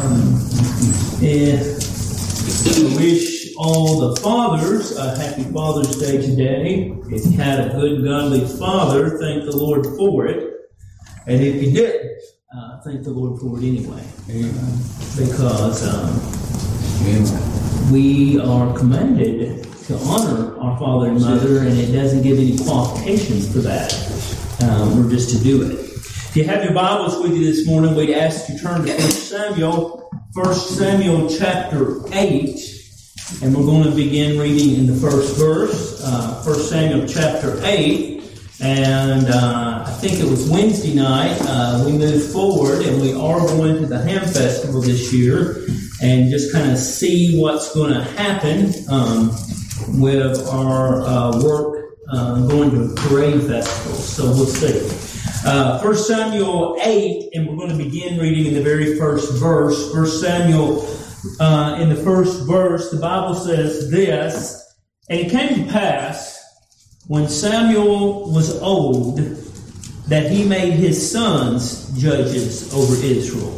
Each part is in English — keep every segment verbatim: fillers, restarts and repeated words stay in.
And I wish all the fathers a happy Father's Day today. If you had a good, godly father, thank the Lord for it. And if you didn't, uh, thank the Lord for it anyway. Uh, because um, we are commanded to honor our father and mother, and it doesn't give any qualifications for that. Um, we're just to do it. If you have your Bibles with you this morning, we'd ask you to turn to First Samuel, First Samuel chapter eight, and we're going to begin reading in the first verse, uh, First Samuel chapter eight, and uh, I think it was Wednesday night, uh, we moved forward, and we are going to the Ham Festival this year, and just kind of see what's going to happen um, with our uh, work uh, going to a parade festival, so we'll see. Uh, First Samuel eight, and we're going to begin reading in the very first verse. First Samuel, uh, in the first verse, the Bible says this, "And it came to pass, when Samuel was old, that he made his sons judges over Israel.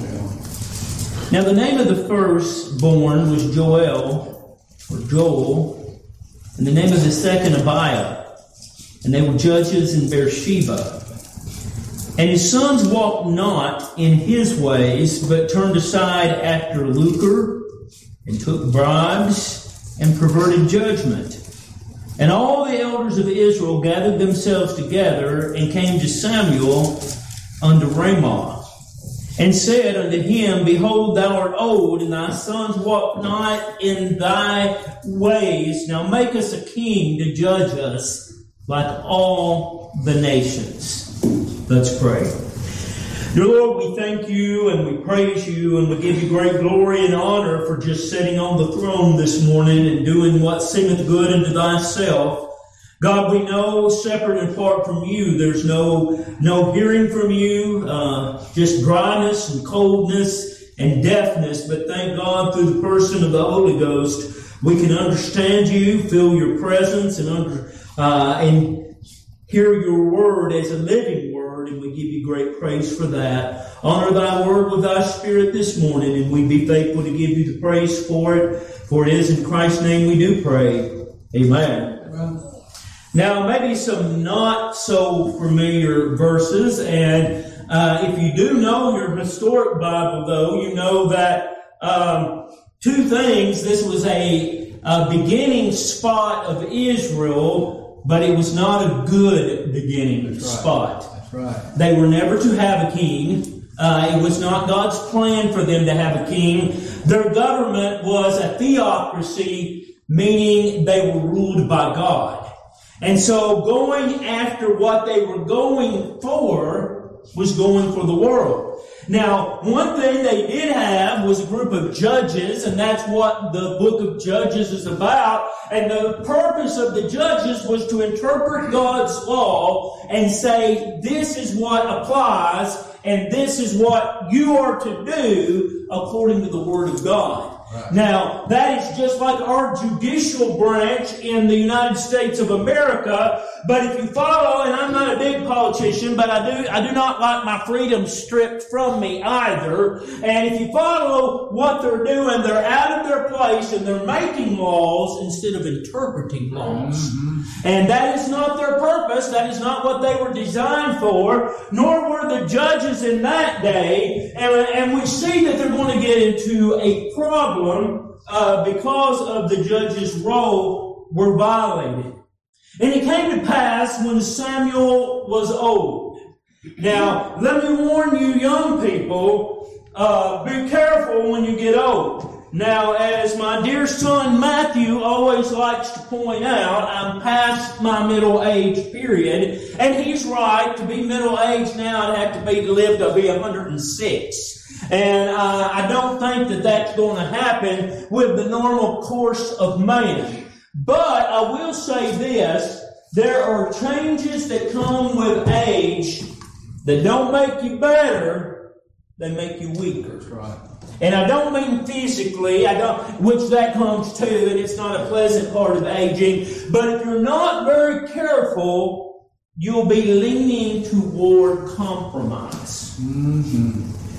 Now the name of the firstborn was Joel, or Joel, and the name of the second Abiah, and they were judges in Beersheba. And his sons walked not in his ways, but turned aside after lucre, and took bribes, and perverted judgment. And all the elders of Israel gathered themselves together, and came to Samuel unto Ramah, and said unto him, Behold, thou art old, and thy sons walk not in thy ways. Now make us a king to judge us like all the nations." Let's pray. Dear Lord, we thank you and we praise you and we give you great glory and honor for just sitting on the throne this morning and doing what seemeth good unto thyself. God, we know separate and apart from you, there's no no hearing from you, uh, just dryness and coldness and deafness. But thank God through the person of the Holy Ghost, we can understand you, feel your presence, and under uh, and hear your word as a living word, and we give you great praise for that. Honor thy word with thy spirit this morning, and we be faithful to give you the praise for it. For it is in Christ's name we do pray. Amen. Amen. Now, maybe some not so familiar verses, and uh, if you do know your historic Bible, though, you know that um, two things. This was a, a beginning spot of Israel, but it was not a good beginning That's right. spot. That's right. They were never to have a king. Uh, it was not God's plan for them to have a king. Their government was a theocracy, meaning they were ruled by God. And so going after what they were going for was going for the world. Now, one thing they did have was a group of judges, and that's what the book of Judges is about. And the purpose of the judges was to interpret God's law and say, this is what applies, and this is what you are to do according to the Word of God. Right. Now, that is just like our judicial branch in the United States of America. But if you follow, and I'm not a big politician, but I do, I do not like my freedom stripped from me either. And if you follow what they're doing, they're out of their place and they're making laws instead of interpreting laws. Mm-hmm. And that is not their purpose. That is not what they were designed for, nor were the judges in that day. And, and we see that they're going to get into a problem uh, because of the judge's role were violated. And it came to pass when Samuel was old. Now, let me warn you young people, uh, be careful when you get old. Now, as my dear son Matthew always likes to point out, I'm past my middle age period. And he's right, to be middle aged now, I'd have to be to live to be one hundred six. And uh, I don't think that that's going to happen with the normal course of man. But I will say this, there are changes that come with age that don't make you better, they make you weaker. That's right. And I don't mean physically, I don't, which that comes too, and it's not a pleasant part of aging. But if you're not very careful, you'll be leaning toward compromise. Mm-hmm.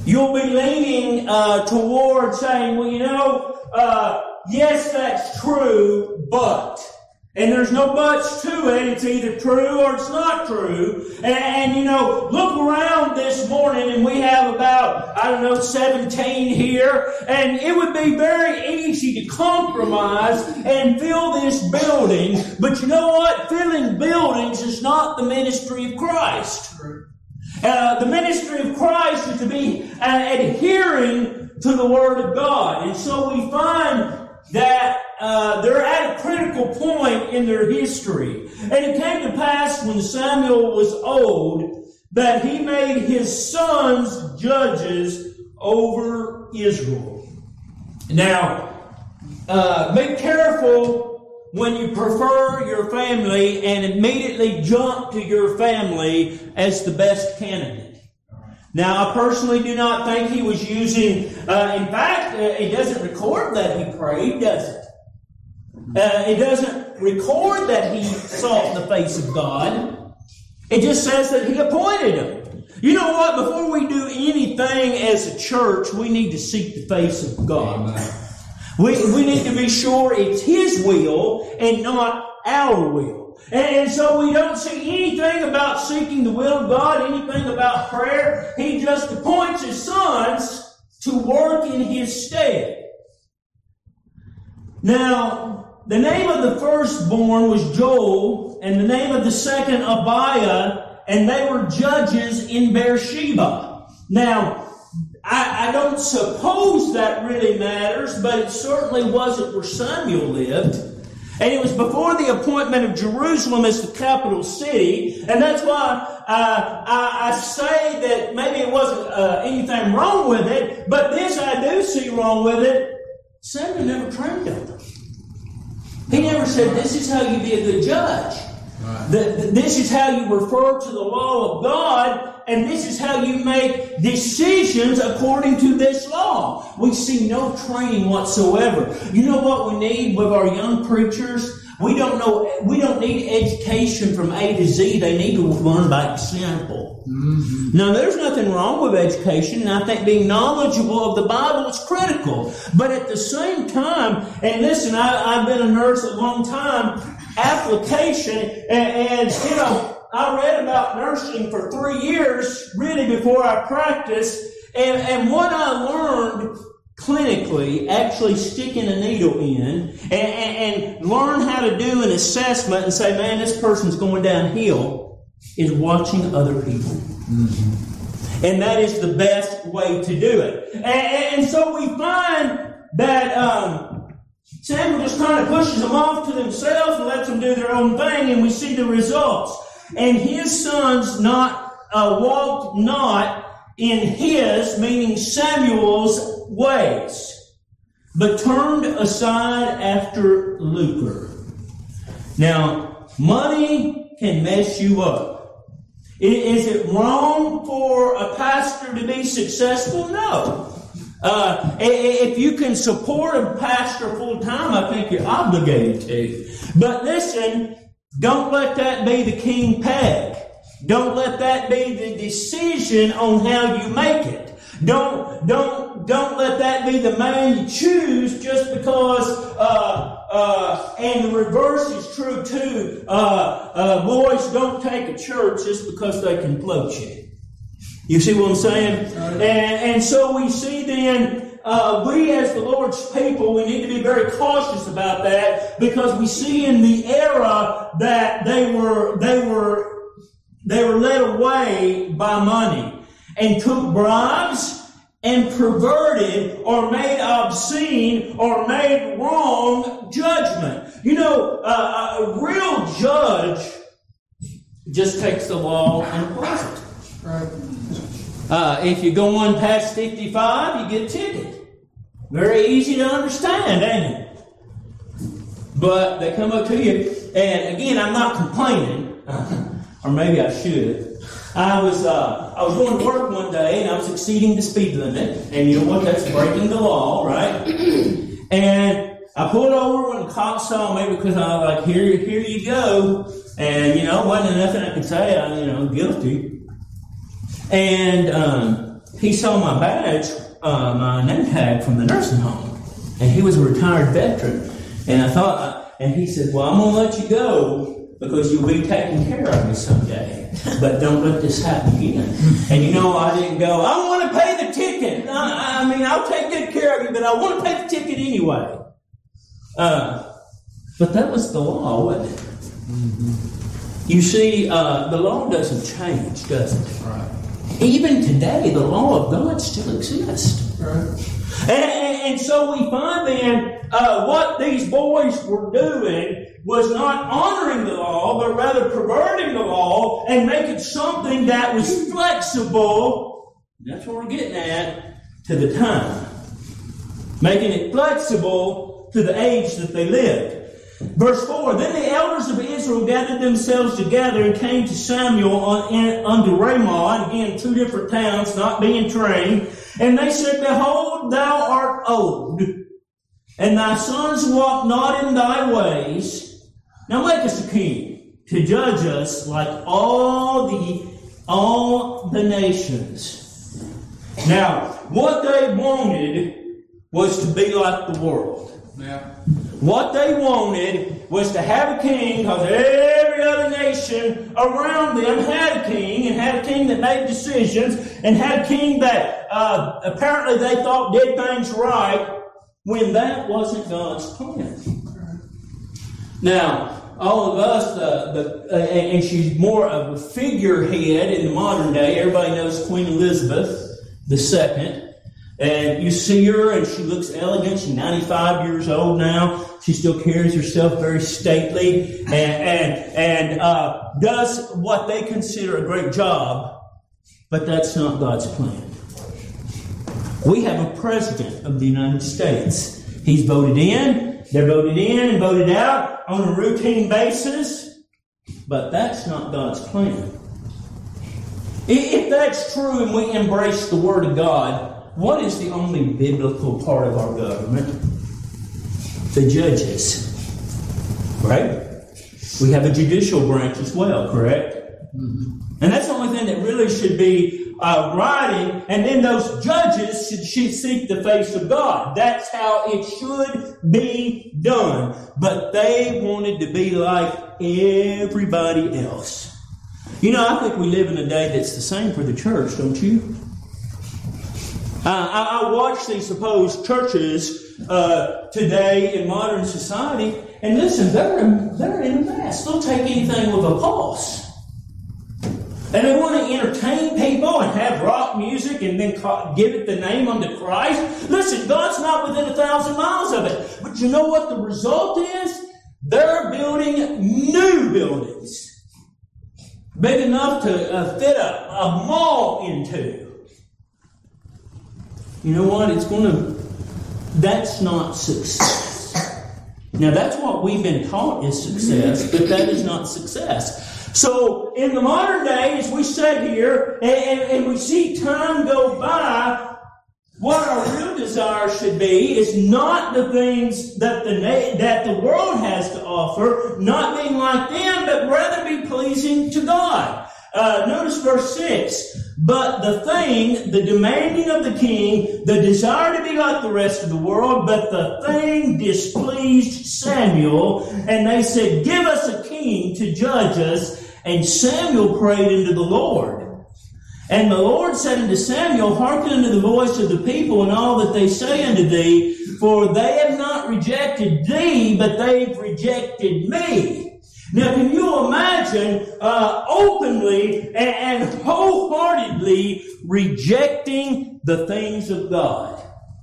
You'll be leaning uh, toward saying, well, you know, uh, yes, that's true, but. And there's no buts to it. It's either true or it's not true. And, and, you know, look around this morning and we have about, I don't know, seventeen here. And it would be very easy to compromise and fill this building. But you know what? Filling buildings is not the ministry of Christ. Uh, the ministry of Christ is to be uh, adhering to the Word of God. And so we find that uh, they're at a critical point in their history. And it came to pass when Samuel was old that he made his sons judges over Israel. Now, uh, be careful when you prefer your family and immediately jump to your family as the best candidate. Now, I personally do not think he was using, uh, in fact, uh, it doesn't record that he prayed, does it? Uh, it doesn't record that he sought the face of God. It just says that he appointed him. You know what? Before we do anything as a church, we need to seek the face of God. We, we need to be sure it's His will and not our will. And so we don't see anything about seeking the will of God, anything about prayer. He just appoints His sons to work in His stead. Now, the name of the firstborn was Joel, and the name of the second Abiah, and they were judges in Beersheba. Now, I, I don't suppose that really matters, but it certainly wasn't where Samuel lived. And it was before the appointment of Jerusalem as the capital city. And that's why uh, I, I say that maybe it wasn't uh, anything wrong with it, but this I do see wrong with it. Samuel never trained them. He never said, this is how you be a good judge. Right. The, the, this is how you refer to the law of God, and this is how you make decisions according to this law. We see no training whatsoever. You know what we need with our young preachers? We don't know. We don't need education from A to Z. They need to learn by example. Mm-hmm. Now, there's nothing wrong with education, and I think being knowledgeable of the Bible is critical. But at the same time, and listen, I, I've been a nurse a long time. Application, and, and you know, I read about nursing for three years, really, before I practiced, and, and what I learned clinically, actually sticking a needle in, and, and, and learn how to do an assessment and say, man, this person's going downhill, is watching other people. Mm-hmm. And that is the best way to do it. And, and so we find that um, Samuel just kind of pushes them off to themselves and lets them do their own thing, and we see the results. And his sons not uh, walked not in his, meaning Samuel's, ways, but turned aside after lucre. Now, money can mess you up. Is it wrong for a pastor to be successful? No. Uh, if you can support a pastor full time, I think you're obligated to. But listen, don't let that be the king peg. Don't let that be the decision on how you make it. Don't, don't, don't let that be the man you choose just because, uh, uh, and the reverse is true too. Uh, uh, boys don't take a church just because they can float you. You see what I'm saying? And, and so we see then, uh, we as the Lord's people, we need to be very cautious about that, because we see in the era that they were, they were, they were led away by money and took bribes and perverted or made obscene or made wrong judgment. You know, uh, a real judge just takes the law and applies it. Right. Uh, if you go on past fifty-five, you get a ticket. Very easy to understand, ain't it? But they come up to you, and again, I'm not complaining, or maybe I should. I was uh, I was going to work one day, and I was exceeding the speed limit, and you know what? That's breaking the law, right? And I pulled over when the cop saw me because I was like, "Here, here you go," and you know, wasn't nothing I could say. I, you know, guilty. And um, he saw my badge, uh, my name tag from the nursing home. And he was a retired veteran. And I thought, uh, and he said, well, I'm going to let you go because you'll be taking care of me someday. But don't let this happen again. And you know, I didn't go, I want to pay the ticket. I, I mean, I'll take good care of you, but I want to pay the ticket anyway. Uh, but that was the law, wasn't it? Mm-hmm. You see, uh, the law doesn't change, does it? Right. Even today, the law of God still exists. Right. And, and, and so we find then uh, what these boys were doing was not honoring the law, but rather perverting the law and making something that was flexible. That's what we're getting at, to the time. Making it flexible to the age that they lived. Verse four, then the elders of Israel gathered themselves together and came to Samuel on, in, unto Ramah, and again, two different towns, not being trained. And they said, behold, thou art old, and thy sons walk not in thy ways. Now make us a king to judge us like all the, all the nations. Now, what they wanted was to be like the world. Yeah. What they wanted was to have a king, because every other nation around them had a king, and had a king that made decisions, and had a king that uh, apparently they thought did things right, when that wasn't God's plan. Now, all of us, uh, the, uh, and she's more of a figurehead in the modern day. Everybody knows Queen Elizabeth the Second. And you see her, and she looks elegant. She's ninety-five years old now. She still carries herself very stately, and and, and uh, does what they consider a great job. But that's not God's plan. We have a president of the United States. He's voted in. They're voted in and voted out on a routine basis. But that's not God's plan. If that's true, and we embrace the Word of God, what is the only biblical part of our government? The judges. Right? We have a judicial branch as well, correct? Mm-hmm. And that's the only thing that really should be uh, writing. And then those judges should, should seek the face of God. That's how it should be done. But they wanted to be like everybody else. You know, I think we live in a day that's the same for the church, don't you? Uh, I, I watch these supposed churches uh, today in modern society, and listen, they're, they're in a mess. They'll take anything with a pulse. And they want to entertain people and have rock music and then call, give it the name unto Christ. Listen, God's not within a thousand miles of it. But you know what the result is? They're building new buildings. Big enough to uh, fit a, a mall into. You know what? It's going to... That's not success. Now, that's what we've been taught is success, but that is not success. So, in the modern day, as we sit here, and, and, and we see time go by, what our real desire should be is not the things that the na- that the world has to offer, not being like them, but rather be pleasing to God. Uh, notice verse six. But the thing, the demanding of the king, the desire to be like the rest of the world, but the thing displeased Samuel, and they said, give us a king to judge us. And Samuel prayed unto the Lord. And the Lord said unto Samuel, hearken unto the voice of the people and all that they say unto thee, for they have not rejected thee, but they've rejected me. Now, can you imagine uh, openly and, and wholeheartedly rejecting the things of God?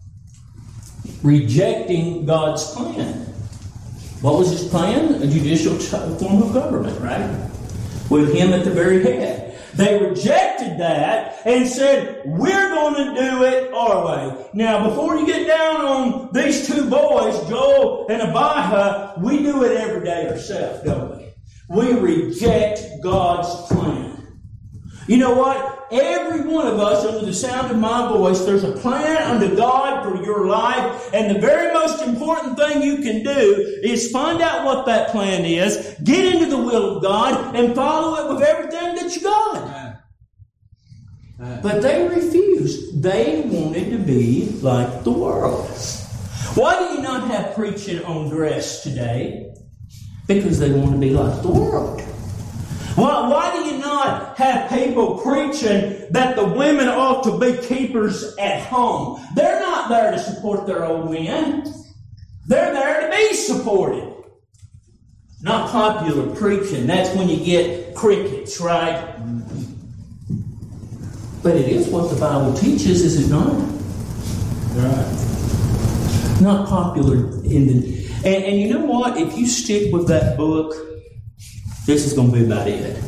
Rejecting God's plan. What was His plan? A judicial form of government, right? With Him at the very head. They rejected that and said, we're going to do it our way. Now, before you get down on these two boys, Joel and Abijah, we do it every day ourselves, don't we? We reject God's plan. You know what? Every one of us, under the sound of my voice, there's a plan under God for your life. And the very most important thing you can do is find out what that plan is, get into the will of God, and follow it with everything that you got. But they refused. They wanted to be like the world. Why do you not have preaching on dress today? Because they want to be like the world. Why, why do you not have people preaching that the women ought to be keepers at home? They're not there to support their old men. They're there to be supported. Not popular preaching. That's when you get crickets, right? But it is what the Bible teaches, is it not? Right. Not popular in the... And, and you know what? If you stick with that book, this is going to be about it.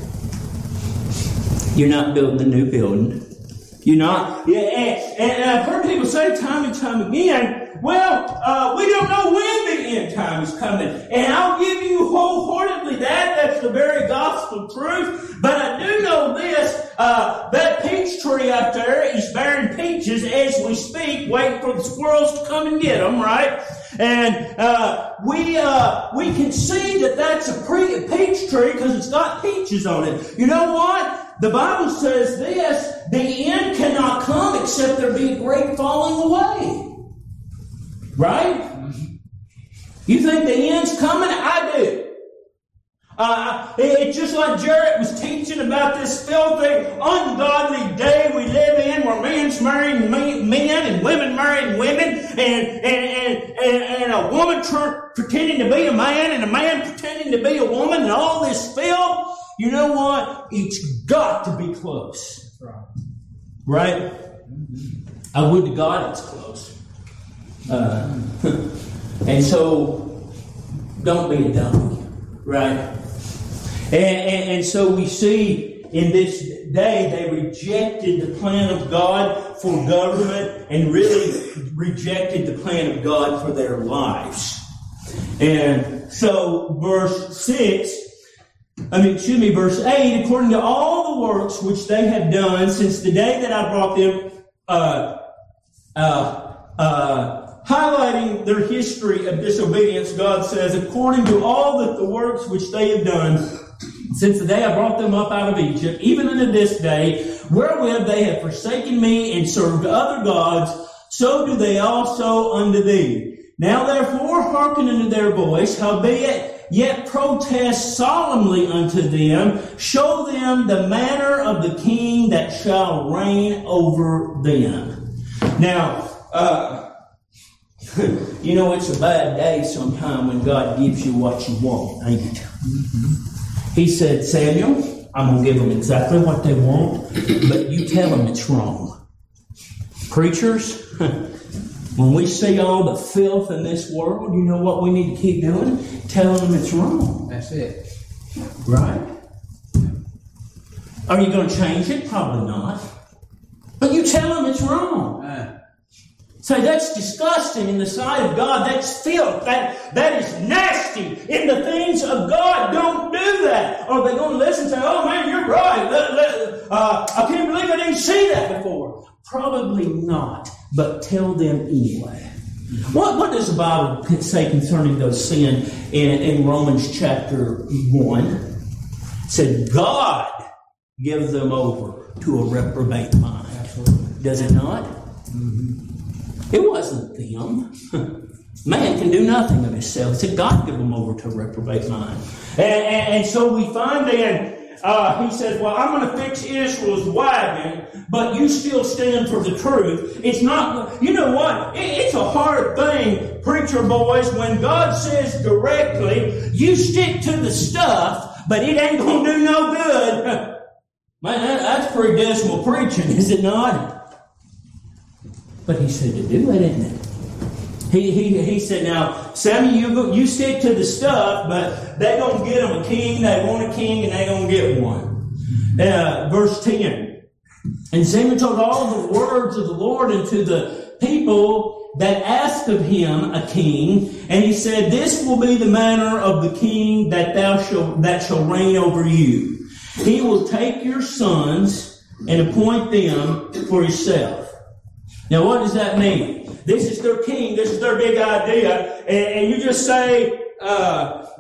You're not building a new building. You're not... Yeah, and, and I've heard people say time and time again, well, uh, we don't know when the end time is coming. And I'll give you wholeheartedly that. That's the very gospel truth. But I do know this. Uh, that peach tree out there is bearing peaches as we speak, waiting for the squirrels to come and get them, right? And uh, we uh, we can see that that's a pre- peach tree because it's got peaches on it. You know what? The Bible says this, the end cannot come except there be a great falling away. Right? You think the end's coming? I do. Uh, it's just like Jarrett was teaching about this filthy, ungodly day we live in where men's marrying men and women marrying women and, and, and, and, and a woman tr- pretending to be a man and a man pretending to be a woman and all this filth. You know what? It's got to be close. Right? I would to God it's close. Uh, and so, don't be a dummy. Right? And, and, and so we see in this day they rejected the plan of God for government and really rejected the plan of God for their lives. And so verse six, I mean, excuse me, verse eight, according to all the works which they have done since the day that I brought them, uh, uh, uh, highlighting their history of disobedience, God says, according to all that the works which they have done since the day I brought them up out of Egypt, even unto this day, wherewith they have forsaken me and served other gods, so do they also unto thee. Now therefore hearken unto their voice, howbeit yet protest solemnly unto them, show them the manner of the king that shall reign over them. Now, uh, you know, it's a bad day sometime when God gives you what you want, ain't it? Mm-hmm. He said, Samuel, I'm going to give them exactly what they want, but you tell them it's wrong. Preachers, when we see all the filth in this world, you know what we need to keep doing? Telling them it's wrong. That's it. Right? Are you going to change it? Probably not. But you tell them it's wrong. Uh. Say, that's disgusting in the sight of God. That's filth. That, that is nasty. In the things of God, don't do that. Or they're going to listen and say, oh man, you're right. Let, let, uh, I can't believe I didn't see that before. Probably not. But tell them anyway. What, what does the Bible say concerning those sin in, in Romans chapter one? It said, God gives them over to a reprobate mind. Absolutely. Does it not? Mm-hmm. It wasn't them. Man can do nothing of himself. It said God give them over to a reprobate mind. And, and, and so we find then, uh, he says, well, I'm going to fix Israel's wagon, but you still stand for the truth. It's not, you know what? It, it's a hard thing, preacher boys, when God says directly, you stick to the stuff, but it ain't going to do no good. Man, that, that's pretty dismal preaching, is it not? But he said to do it, isn't it? He, he, he said, now, Samuel, you, go, you stick to the stuff, but they don't get them a king. They want a king, and they don't get one. Uh, verse ten. And Samuel told all the words of the Lord unto the people that asked of him a king. And he said, this will be the manner of the king that thou shall, that shall reign over you. He will take your sons and appoint them for himself. Now, what does that mean? This is their king. This is their big idea. And, and you just say, uh,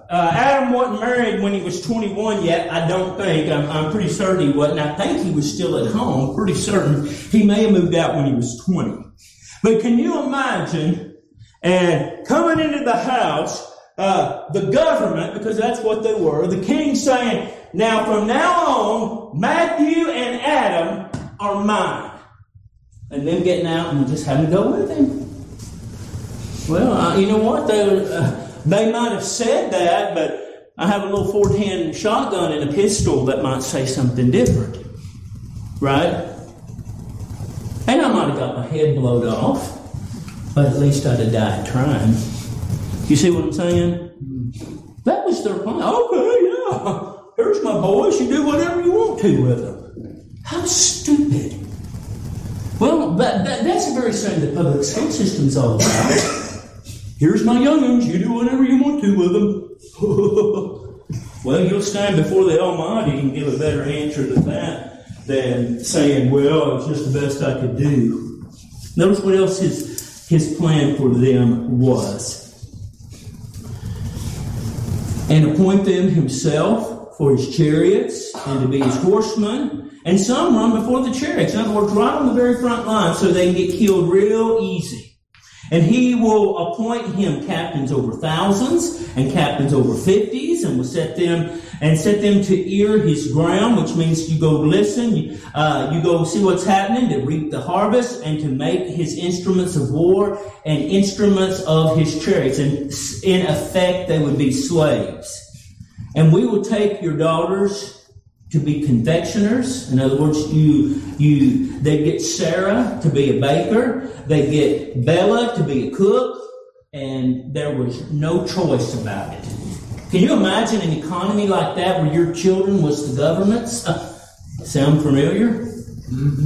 uh, Adam wasn't married when he was twenty-one yet, I don't think. I'm, I'm pretty certain he wasn't. I think he was still at home, pretty certain. He may have moved out when he was twenty. But can you imagine, and coming into the house, uh, the government, because that's what they were, the king saying, now from now on, Matthew and Adam are mine. And them getting out and just having to go with him. Well, uh, you know what? They, uh, they might have said that, but I have a little four ten shotgun and a pistol that might say something different. Right? And I might have got my head blown off, but at least I'd have died trying. You see what I'm saying? That was their plan. Okay, yeah. Here's my boys. You do whatever you want to with them. How stupid. Well, that, that, that's the very same the public school system's all about. Here's my young'uns. You do whatever you want to with them. Well, you'll stand before the Almighty and give a better answer to that than saying, well, it's just the best I could do. Notice what else his, his plan for them was. And appoint them himself for his chariots and to be his horsemen. And some run before the chariots. In other words, right on the very front line so they can get killed real easy. And he will appoint him captains over thousands and captains over fifties, and will set them and set them to ear his ground, which means you go listen, you, uh, you go see what's happening, to reap the harvest, and to make his instruments of war and instruments of his chariots. And in effect, they would be slaves. And we will take your daughters to be confectioners. In other words, you, you, they get Sarah to be a baker. They get Bella to be a cook. And there was no choice about it. Can you imagine an economy like that where your children was the government's? Uh, sound familiar? Mm-hmm.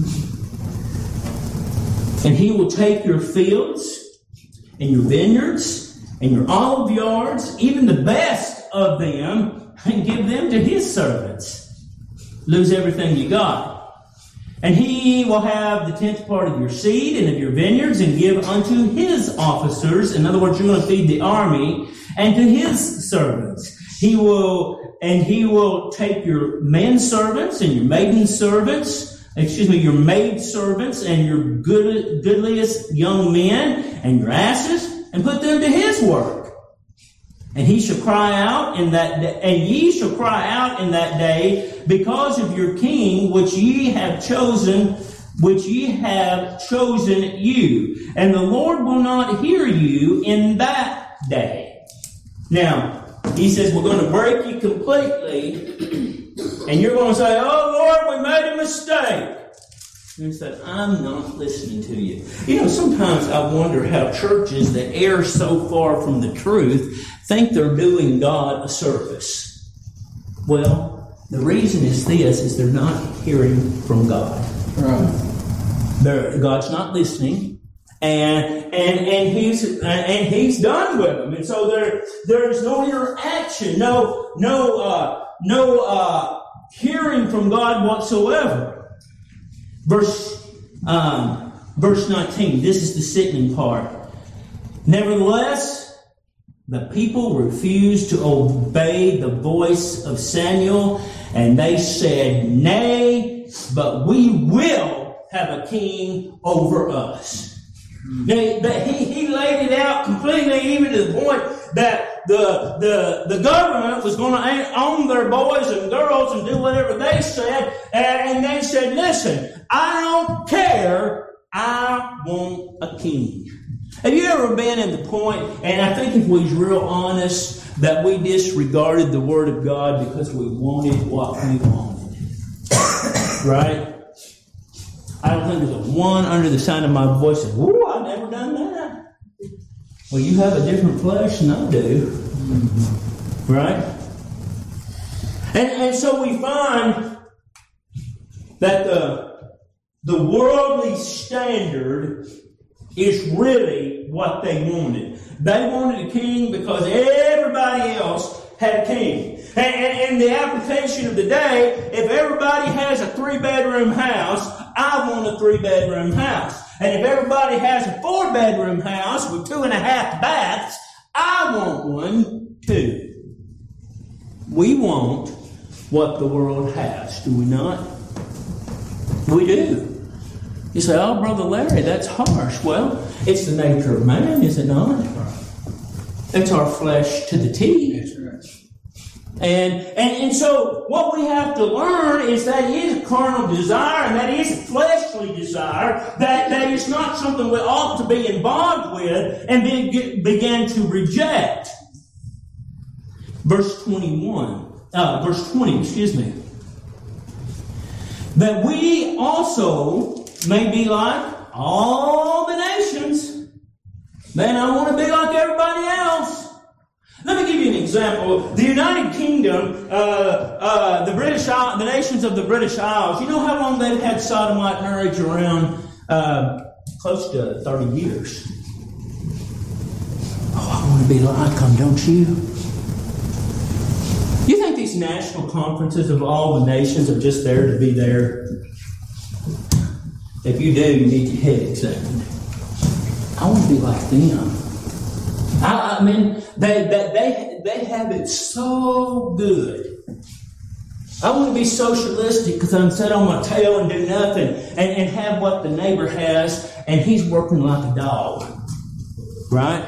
And he will take your fields and your vineyards and your olive yards, even the best of them, and give them to his servants. Lose everything you got. And he will have the tenth part of your seed and of your vineyards and give unto his officers. In other words, you're going to feed the army, and to his servants. He will, and he will take your men servants and your maiden servants, excuse me, your maid servants and your good, goodliest young men and your asses, and put them to his work. And he shall cry out in that day, and ye shall cry out in that day because of your king, which ye have chosen, which ye have chosen you. And the Lord will not hear you in that day. Now, he says, we're going to break you completely, and you're going to say, oh Lord, we made a mistake. And he said, I'm not listening to you. You know, sometimes I wonder how churches that err so far from the truth think they're doing God a service. Well, the reason is this, is they're not hearing from God. Right. They're, God's not listening, and and and he's and he's done with them. And so there there's no interaction, no no uh, no uh, hearing from God whatsoever. Verse um, verse nineteen. This is the sickening part. Nevertheless, the people refused to obey the voice of Samuel, and they said, nay, but we will have a king over us. They, they, he, he laid it out completely, even to the point that the, the, the government was going to own their boys and girls and do whatever they said. And they said, listen, I don't care. I want a king. Have you ever been at the point, and I think if we was real honest, that we disregarded the Word of God because we wanted what we wanted? Right? I don't think there's a one under the sound of my voice that, ooh, I've never done that. Well, you have a different flesh than I do. Right? And, and so we find that the, the worldly standard is really what they wanted. They wanted a king because everybody else had a king. And, and, and the application of the day, if everybody has a three-bedroom house, I want a three-bedroom house. And if everybody has a four-bedroom house with two and a half baths, I want one too. we want what the world has, do we not? We do. You say, oh, Brother Larry, that's harsh. Well, it's the nature of man, is it not? It's our flesh to the T. That's right. And, and and so what we have to learn is that is a carnal desire, and that is a fleshly desire, that, that is not something we ought to be involved with and be, begin to reject. Verse twenty-one, uh, verse twenty, excuse me. That we also may be like all the nations. Man, I want to be like everybody else. Let me give you an example. The United Kingdom, uh, uh, the British Isles, the nations of the British Isles, you know how long they've had sodomite marriage around? Uh, close to thirty years. Oh, I want to be like them, don't you? You think these national conferences of all the nations are just there to be there? If you do, you need your head examined. I want to be like them. I, I mean, they, they they they have it so good. I want to be socialistic because I'm sit on my tail and do nothing and, and have what the neighbor has, and he's working like a dog. Right?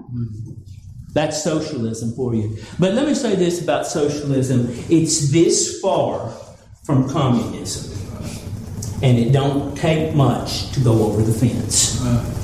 That's socialism for you. But let me say this about socialism. It's this far from communism. And it don't take much to go over the fence.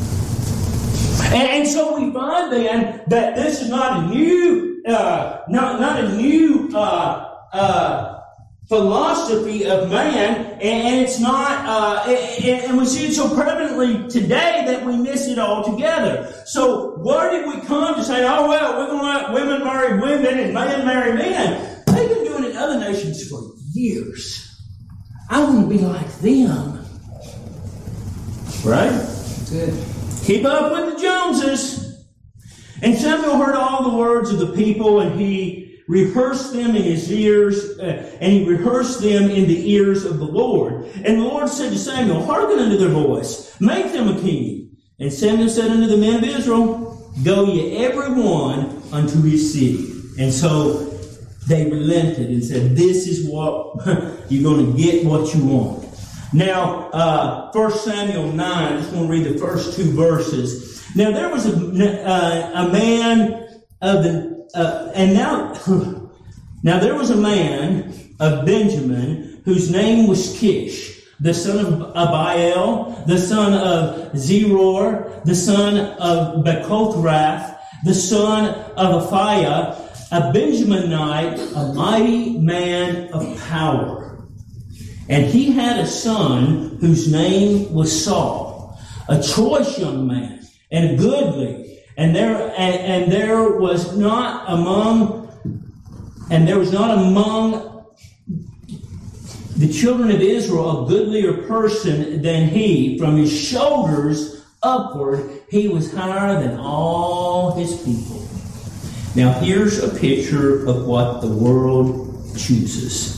And, and so we find then that this is not a new, uh, not, not a new uh, uh, philosophy of man, and, and it's not, uh, and, and we see it so prevalently today that we miss it altogether. So where did we come to say, oh well, we're going to let women marry women and men marry men? They've been doing it in other nations for years. I want to be like them. Right? Good. Keep up with the Joneses. And Samuel heard all the words of the people, and he rehearsed them in his ears, uh, and he rehearsed them in the ears of the Lord. And the Lord said to Samuel, hearken unto their voice, make them a king. And Samuel said unto the men of Israel, go ye every one unto his city. And so they relented and said, this is what you're going to get what you want. Now, uh, First Samuel nine, I just want to read the first two verses. Now, there was a, uh, a man of the, uh, and now, now there was a man of Benjamin whose name was Kish, the son of Abiel, the son of Zeror, the son of Bechothrath, the son of Aphiah, a Benjaminite, a mighty man of power. And he had a son whose name was Saul, a choice young man and a goodly. And there and, and there was not among and there was not among the children of Israel a goodlier person than he. From his shoulders upward, he was higher than all his people. Now, here's a picture of what the world chooses.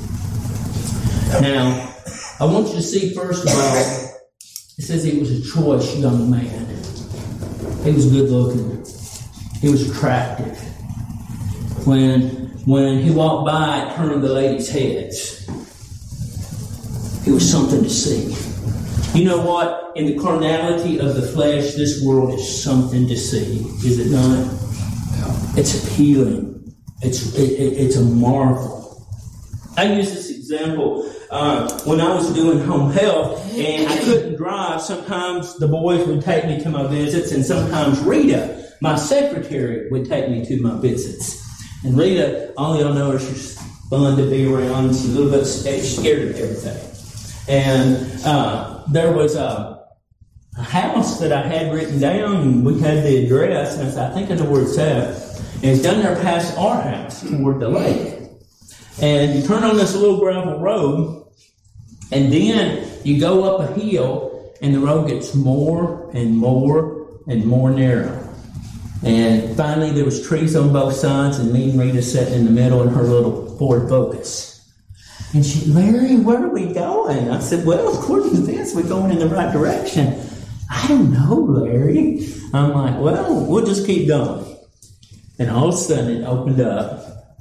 Now, I want you to see, first of all, it says he was a choice young man. He was good looking. He was attractive. When, when he walked by, it turned the ladies' heads. It was something to see. You know what? In the carnality of the flesh, this world is something to see, is it not? It's appealing. It's it, it, it's a marvel. I use this example uh, when I was doing home health and I couldn't drive. Sometimes the boys would take me to my visits, and sometimes Rita, my secretary, would take me to my visits. And Rita, all y'all know her, she's fun to be around. She's a little bit scared of everything. And uh, there was a, a house that I had written down, and we had the address, and I said, I think I know where it's at. And it's down there past our house toward the lake. And you turn on this little gravel road, and then you go up a hill, and the road gets more and more and more narrow. And finally, there was trees on both sides, and me and Rita sitting in the middle in her little Ford Focus. And she, Larry, where are we going? I said, well, according to this, we're going in the right direction. I don't know, Larry. I'm like, well, we'll just keep going. And all of a sudden, it opened up,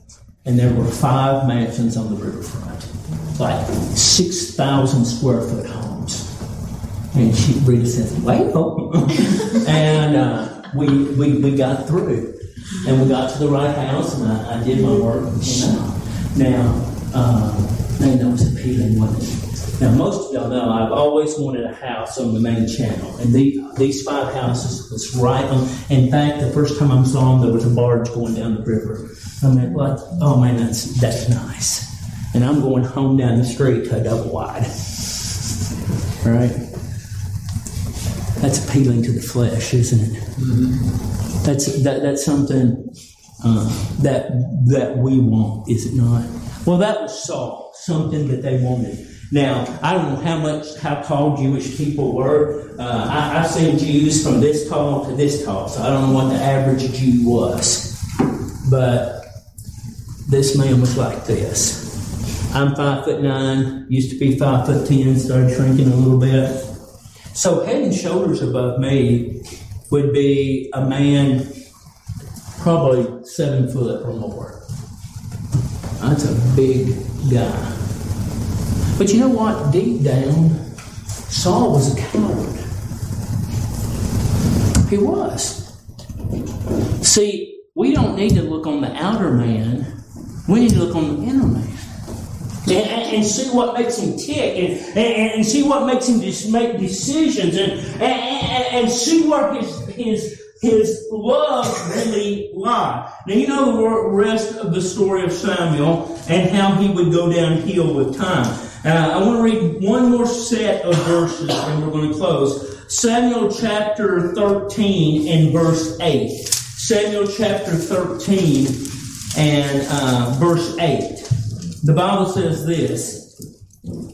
and there were five mansions on the riverfront, like six thousand square foot homes. And she, Rita says, well, and uh, we, we we got through, and we got to the right house, and I, I did my work. You know. Now, uh, man, that was appealing, wasn't it? Now, most of y'all know I've always wanted a house on the main channel, and the, these five houses was right on. In fact, the first time I saw them, there was a barge going down the river. I mean, like, oh man, that's that's nice. And I'm going home down the street to a double wide. Right? That's appealing to the flesh, isn't it? Mm-hmm. That's that, that's something uh, that that we want, is it not? Well, that was Saul, something that they wanted. Now, I don't know how much, how tall Jewish people were. Uh, I, I've seen Jews from this tall to this tall, so I don't know what the average Jew was. But this man was like this. I'm five foot nine, used to be five foot ten, started shrinking a little bit. So head and shoulders above me would be a man probably seven foot or more. That's a big guy. But you know what? Deep down, Saul was a coward. He was. See, we don't need to look on the outer man. We need to look on the inner man. And, and see what makes him tick. And, and, and see what makes him just make decisions. And, and, and see where his, his, his love really lies. Now, you know the rest of the story of Samuel and how he would go downhill with time. Uh, I want to read one more set of verses and we're going to close. Samuel chapter thirteen and verse eight. Samuel chapter thirteen and uh, verse eight. The Bible says this.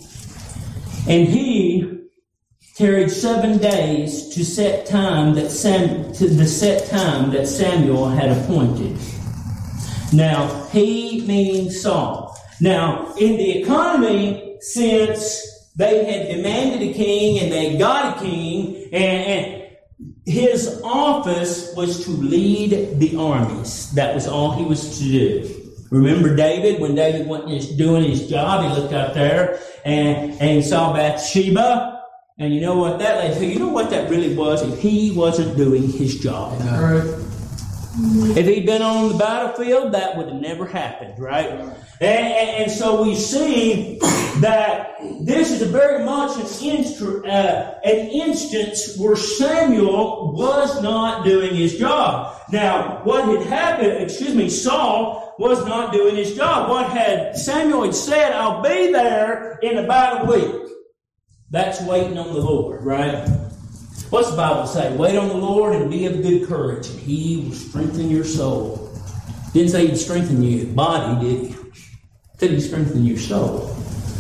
And he tarried seven days to set time that Sam, to the set time that Samuel had appointed. Now, he means Saul. Now, in the economy, since they had demanded a king and they got a king, and, and his office was to lead the armies. That was all he was to do. Remember David, when David wasn't doing his job, he looked out there and, and he saw Bathsheba. And you know what that led to? You know what that really was? If he wasn't doing his job. No. If he'd been on the battlefield, that would have never happened, right? And, and, and so we see that this is a very much an, instru- uh, an instance where Samuel was not doing his job. Now, what had happened, excuse me, Saul was not doing his job. What had Samuel had said, I'll be there in about a week. That's waiting on the Lord, right? What's the Bible say? Wait on the Lord and be of good courage, and He will strengthen your soul. Didn't say He'd strengthen your body, did He? Said He'd strengthen your soul.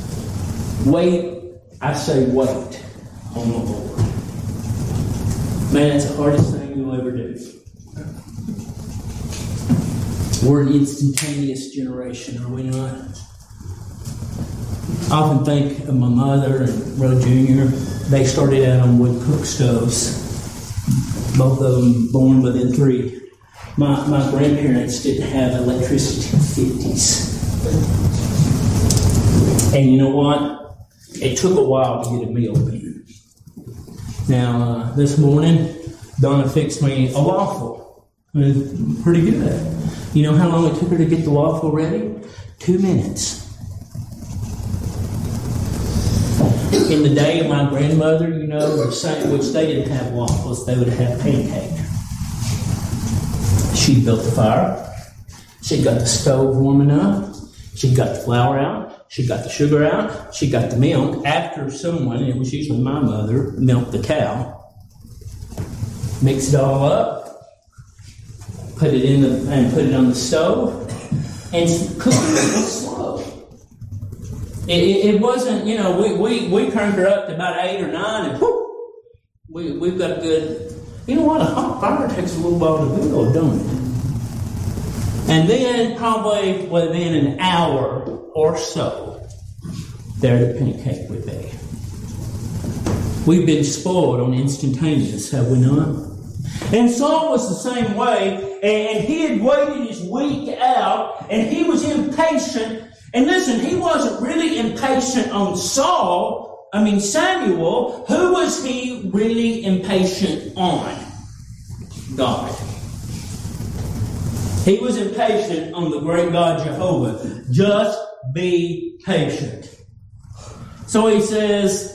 Wait, I say wait on the Lord. Man, that's the hardest thing you'll ever do. We're an instantaneous generation, are we not? I often think of my mother and Roe Junior They started out on wood cook stoves. Both of them born within three. My my grandparents didn't have electricity in the fifties. And you know what? It took a while to get a meal in. Now, uh, this morning, Donna fixed me a waffle. It was pretty good. You know how long it took her to get the waffle ready? Two minutes. In the day of my grandmother, you know, the same, which they didn't have waffles, they would have pancake. She built the fire. She got the stove warm enough. She got the flour out. She got the sugar out. She got the milk. After someone, it was usually my mother, milked the cow. Mixed it all up. Put it in the and put it on the stove, and cooked it slow. It, it, it wasn't, you know, we, we, we turned her up to about eight or nine, and whoop, we we've got a good. You know what? A hot fire takes a little while to build, don't it? And then probably within an hour or so, there the pancake would be. We've been spoiled on instantaneous, have we not? And Saul was the same way, and he had waited his week out, and he was impatient. And listen, he wasn't really impatient on Saul, I mean Samuel. Who was he really impatient on? God. He was impatient on the great God Jehovah. Just be patient. So he says,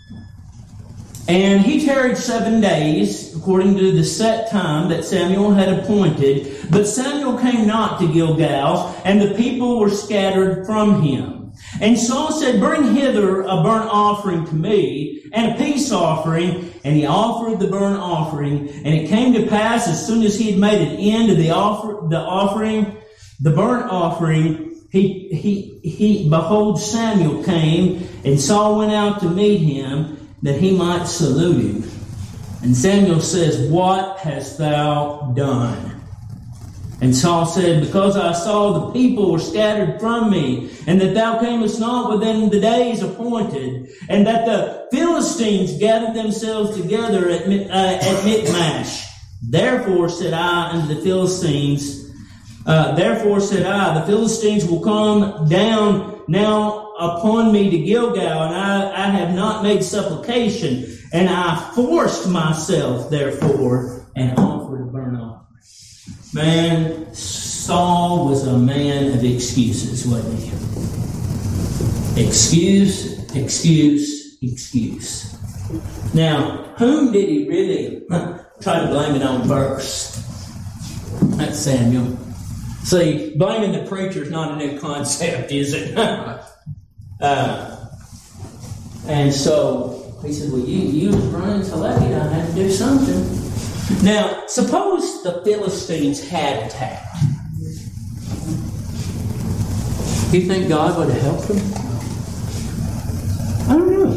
and he tarried seven days, according to the set time that Samuel had appointed. But Samuel came not to Gilgal, and the people were scattered from him. And Saul said, bring hither a burnt offering to me, and a peace offering. And he offered the burnt offering. And it came to pass, as soon as he had made an end of the offer, the offering, the burnt offering, he, he, he, behold, Samuel came, and Saul went out to meet him, that he might salute him. And Samuel says, what hast thou done? And Saul said, because I saw the people were scattered from me, and that thou camest not within the days appointed, and that the Philistines gathered themselves together at, uh, at Michmash. Therefore said I unto the Philistines, uh, therefore said I, the Philistines will come down now upon me to Gilgal, and I, I have not made supplication, and I forced myself, therefore, and offered a burnt offering. Man, Saul was a man of excuses, wasn't he? Excuse, excuse, excuse. Now, whom did he really try to blame it on first? That's Samuel. See, blaming the preacher is not a new concept, is it? Uh, and so he said, well, you, you was running so late, I had to do something. Now, suppose the Philistines had attacked. Do you think God would have helped them? I don't know.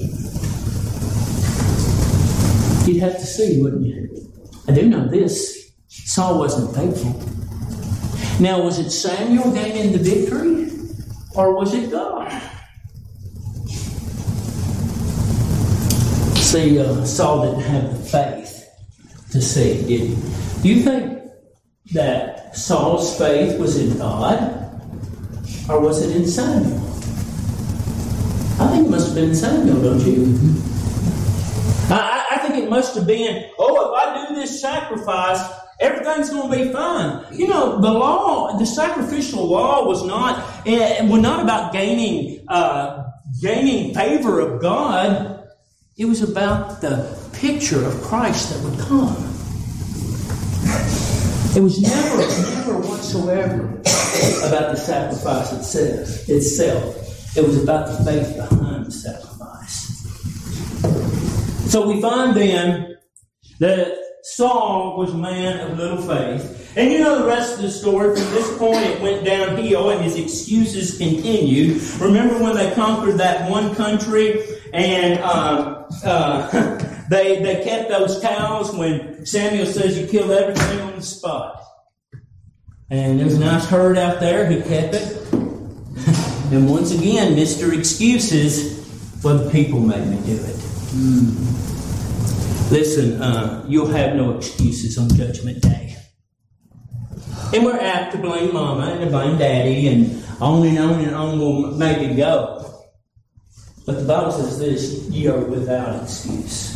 You'd have to see, wouldn't you? I do know this. Saul wasn't faithful. Now, was it Samuel gaining the victory? Or was it God? See, uh, Saul didn't have the faith to see, did he? Do you think that Saul's faith was in God? Or was it in Samuel? I think it must have been in Samuel, don't you? Mm-hmm. I, I think it must have been, oh, if I do this sacrifice, everything's going to be fine. You know, the law, the sacrificial law was not, it was not about gaining, uh, gaining favor of God. It was about the picture of Christ that would come. It was never, never whatsoever about the sacrifice itself. itself. It was about the faith behind the sacrifice. So we find then that Saul was a man of little faith. And you know the rest of the story. From this point it went downhill and his excuses continued. Remember when they conquered that one country and uh, uh, they they kept those cows when Samuel says you killed everything on the spot. And there was a nice herd out there who kept it. And once again, Mister Excuses, well, the people made me do it. Mm. Listen, uh, you'll have no excuses on Judgment Day. And we're apt to blame Mama and to blame Daddy, and on and on and on we'll maybe go. But the Bible says this, ye are without excuse.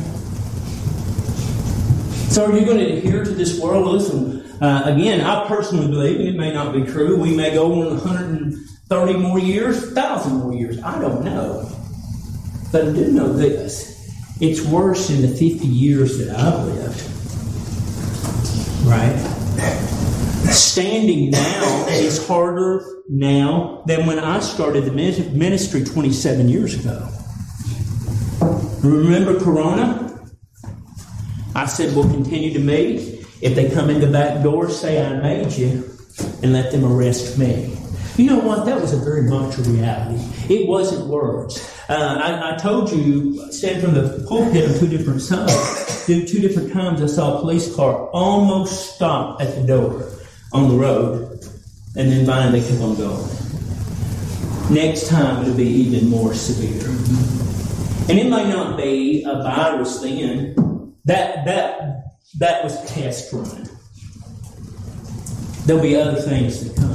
So are you going to adhere to this world? Listen, uh, again, I personally believe, and it may not be true, we may go on one hundred thirty more years, one thousand more years. I don't know. But I do know this. It's worse in the fifty years that I've lived. Right? Standing now is harder now than when I started the ministry twenty-seven years ago. Remember Corona? I said we'll continue to meet. If they come in the back door, say I made you, and let them arrest me. You know what? That was a very much a reality. It wasn't words. Uh, I, I told you, standing from the pulpit on two different sides, two different times I saw a police car almost stop at the door on the road, and then finally they kept on going. Next time it'll be even more severe. And it may not be a virus then. That that that was a test run. There'll be other things to come.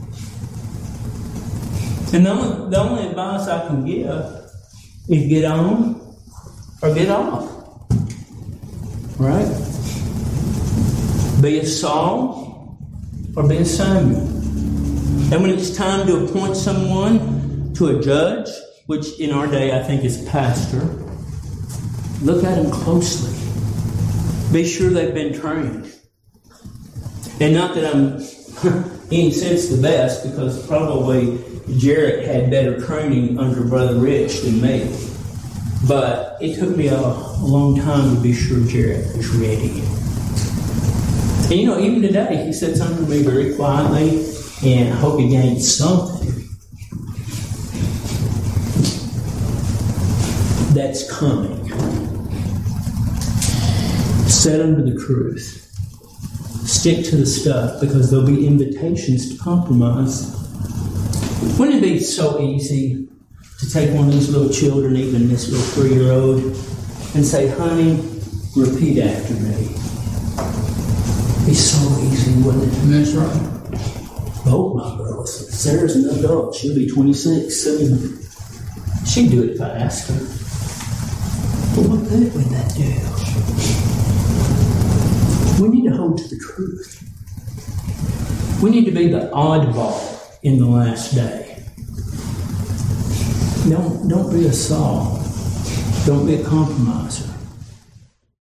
And the only, the only advice I can give is get on or get off. Right? Be a Saul or be a Samuel. And when it's time to appoint someone to a judge, which in our day I think is pastor, look at them closely. Be sure they've been trained. And not that I'm in any sense the best, because probably Jarrett had better training under Brother Rich than me. But it took me a, a long time to be sure Jarrett was ready. And you know, even today, he said something to me very quietly, and I hope he gained something that's coming. Set under the truth. Stick to the stuff, because there'll be invitations to compromise. Wouldn't it be so easy to take one of these little children, even this little three-year-old, and say, honey, repeat after me? It'd be so easy, wouldn't it? That's right. Both my girls. Sarah's an adult. She'll be twenty-six soon. She'd do it if I asked her. But what good would that do? We need to hold to the truth. We need to be the oddball in the last day. Don't, don't be a Saul. Don't be a compromiser.